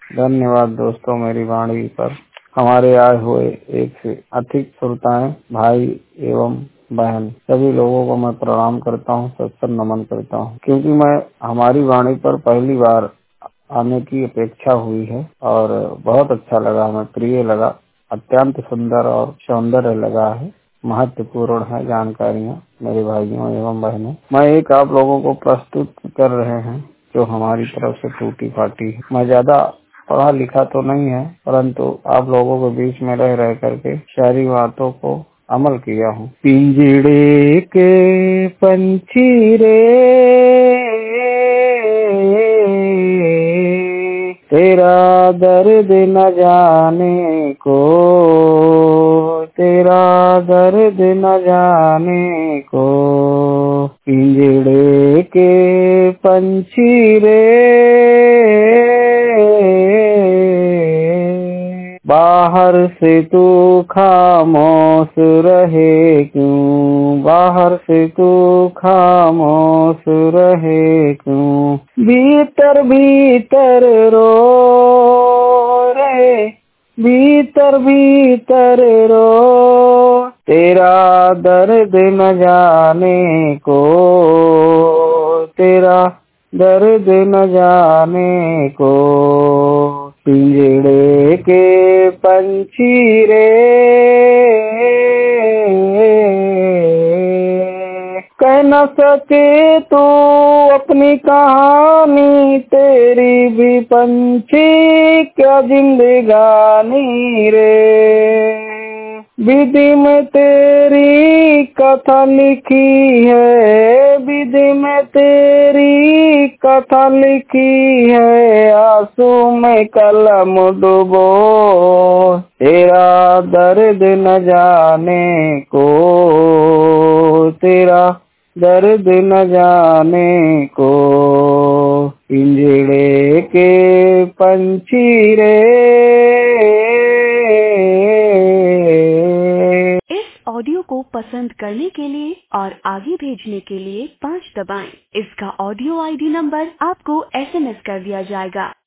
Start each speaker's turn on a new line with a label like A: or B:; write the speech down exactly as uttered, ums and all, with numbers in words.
A: धन्यवाद दोस्तों, मेरी वाणी पर हमारे आए हुए एक से अधिक श्रोताएं, भाई एवं बहन सभी लोगों को मैं प्रणाम करता हूं, सत्सर नमन करता हूं, क्योंकि मैं हमारी वाणी पर पहली बार आने की अपेक्षा हुई है और बहुत अच्छा लगा, हमें प्रिय लगा, अत्यंत सुंदर और सौंदर्य लगा है, महत्वपूर्ण है जानकारियां मेरे भाइयों एवं बहनों। मैं एक आप लोगों को प्रस्तुत कर रहे हैं जो हमारी तरफ से टूटी फाटी है। मैं ज्यादा पढ़ा लिखा तो नहीं है, परंतु आप लोगों के बीच में रह रह करके सारी बातों को अमल किया हूँ। पिंजड़े के पंछी रे तेरा दर्द न जाने को, तेरा दर्द न जाने को, पिंजड़े के पंछी रे बाहर से तू खामोश रहे क्यों, बाहर से तू खामोश रहे क्यों, भीतर भीतर रो रे, भीतर भीतर रो, तेरा दर्द न जाने को, तेरा दर्द न जाने को, पिंजड़े के पंछी रे कह न सके तू अपनी कहानी, तेरी भी पंछी क्या जिंदगानी रे, विधि में तेरी कथा लिखी है, विधि में तेरी कथा लिखी है, आंसू में कलम डुबो, तेरा दर्द न जाने को, तेरा दर्द न जाने को, पिंजड़े के पंछी रे।
B: ऑडियो को पसंद करने के लिए और आगे भेजने के लिए पाँच दबाएं। इसका ऑडियो आईडी नंबर आपको एसएमएस कर दिया जाएगा।